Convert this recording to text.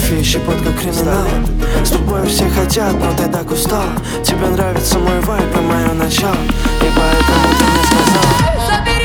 кофе и щепотка криминала. С тобой все хотят, но ты так устал. Тебе нравится мой вайб и мое начало, и поэтому ты мне сказала: забери